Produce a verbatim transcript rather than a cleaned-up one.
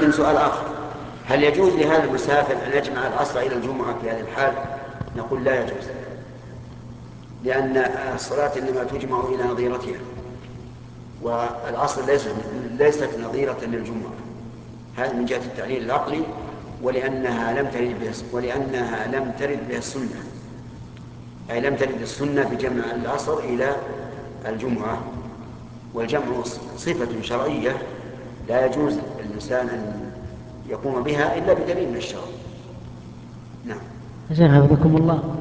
ثم سؤال آخر: هل يجوز لهذا المسافر أن يجمع العصر إلى الجمعة في هذه الحال؟ نقول لا يجوز، لأن الصلاة إنما تجمع إلى نظيرتها، والعصر ليست ليست نظيرة للجمعة، هذا من جهة التعليل العقلي، ولأنها لم ترد بها ولأنها لم ترد بها السنة، أي لم ترد السنة بجمع العصر إلى الجمعة، والجمع صفة شرعية لا يجوز الإنسان أن يقوم بها إلا بدليل من الشرع. نعم. يا شيخ حفظكم الله،